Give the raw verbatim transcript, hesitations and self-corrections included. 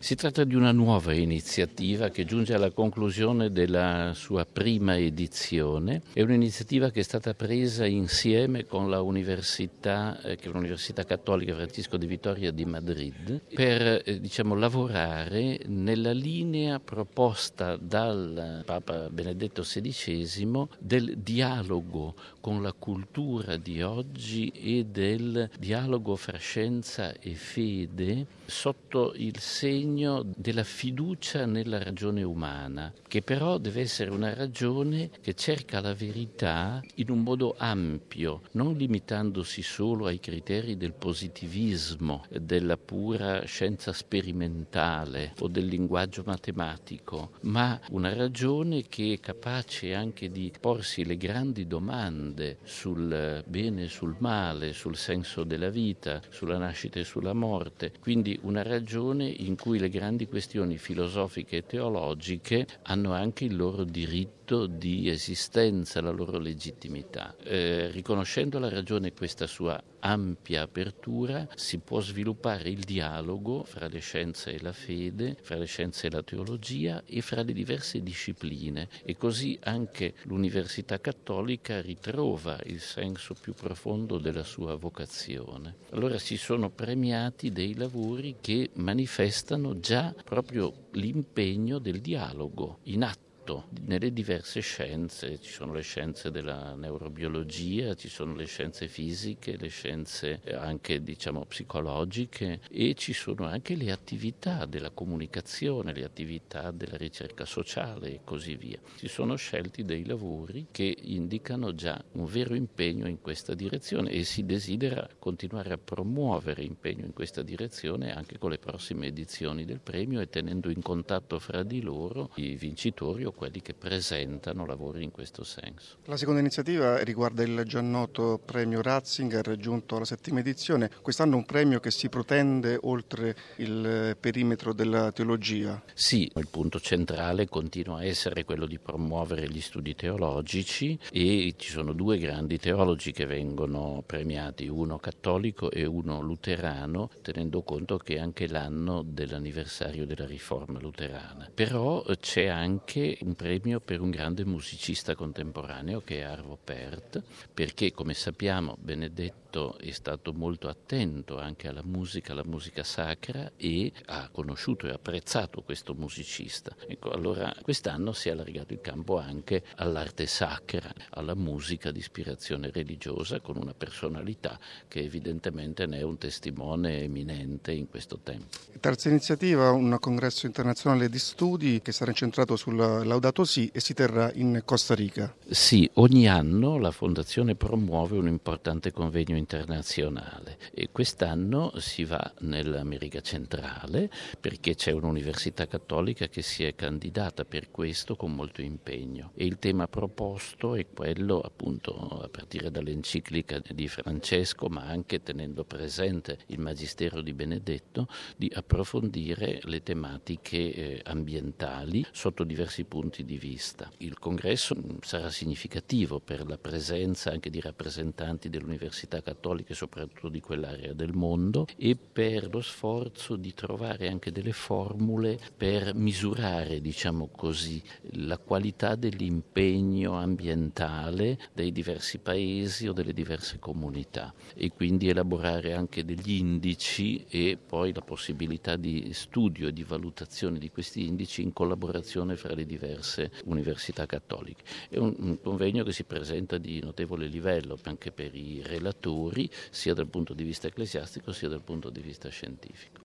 Si tratta di una nuova iniziativa che giunge alla conclusione della sua prima edizione. È un'iniziativa che è stata presa insieme con la Università, eh, che è l'Università Cattolica Francisco de Vitoria di Madrid, per eh, diciamo, lavorare nella linea proposta dal Papa Benedetto sedicesimo del dialogo con la cultura di oggi e del dialogo fra scienza e fede sotto il segno della fiducia nella ragione umana, che però deve essere una ragione che cerca la verità in un modo ampio, non limitandosi solo ai criteri del positivismo, della pura scienza sperimentale o del linguaggio matematico, ma una ragione che è capace anche di porsi le grandi domande sul bene e sul male, sul senso della vita, sulla nascita e sulla morte. Quindi una ragione in cui le grandi questioni filosofiche e teologiche hanno anche il loro diritto di esistenza, la loro legittimità. Eh, riconoscendo la ragione questa sua ampia apertura, si può sviluppare il dialogo fra le scienze e la fede, fra le scienze e la teologia e fra le diverse discipline, e così anche l'Università Cattolica ritrova il senso più profondo della sua vocazione. Allora si sono premiati dei lavori che manifestano già proprio l'impegno del dialogo in atto nelle diverse scienze. Ci sono le scienze della neurobiologia, ci sono le scienze fisiche, le scienze anche diciamo psicologiche, e ci sono anche le attività della comunicazione, le attività della ricerca sociale e così via. Si sono scelti dei lavori che indicano già un vero impegno in questa direzione, e si desidera continuare a promuovere impegno in questa direzione anche con le prossime edizioni del premio, e tenendo in contatto fra di loro i vincitori o quelli che presentano lavori in questo senso. La seconda iniziativa riguarda il già noto premio Ratzinger, giunto alla settima edizione. Quest'anno un premio che si protende oltre il perimetro della teologia. Sì, il punto centrale continua a essere quello di promuovere gli studi teologici, e ci sono due grandi teologi che vengono premiati, uno cattolico e uno luterano, tenendo conto che è anche l'anno dell'anniversario della riforma luterana. Però c'è anche un premio per un grande musicista contemporaneo che è Arvo Pärt, perché come sappiamo Benedetto è stato molto attento anche alla musica, alla musica sacra, e ha conosciuto e apprezzato questo musicista. Ecco, allora quest'anno si è allargato il campo anche all'arte sacra, alla musica di ispirazione religiosa, con una personalità che evidentemente ne è un testimone eminente in questo tempo. Terza iniziativa, un congresso internazionale di studi che sarà incentrato sulla Laudato Si e si terrà in Costa Rica. Sì, ogni anno la Fondazione promuove un importante convegno internazionale, e quest'anno si va nell'America centrale perché c'è un'università cattolica che si è candidata per questo con molto impegno, e il tema proposto è quello, appunto, a partire dall'enciclica di Francesco, ma anche tenendo presente il magistero di Benedetto, di approfondire le tematiche eh, ambientali sotto diversi punti di vista. Il congresso sarà significativo per la presenza anche di rappresentanti delle università cattoliche, soprattutto di quell'area del mondo, e per lo sforzo di trovare anche delle formule per misurare, diciamo così, la qualità dell'impegno ambientale dei diversi paesi o delle diverse comunità, e quindi elaborare anche degli indici e poi la possibilità di studio e di valutazione di questi indici in collaborazione fra le diverse università cattoliche. È un, un convegno che si presenta di notevole livello anche per i relatori, sia dal punto di vista ecclesiastico sia dal punto di vista scientifico.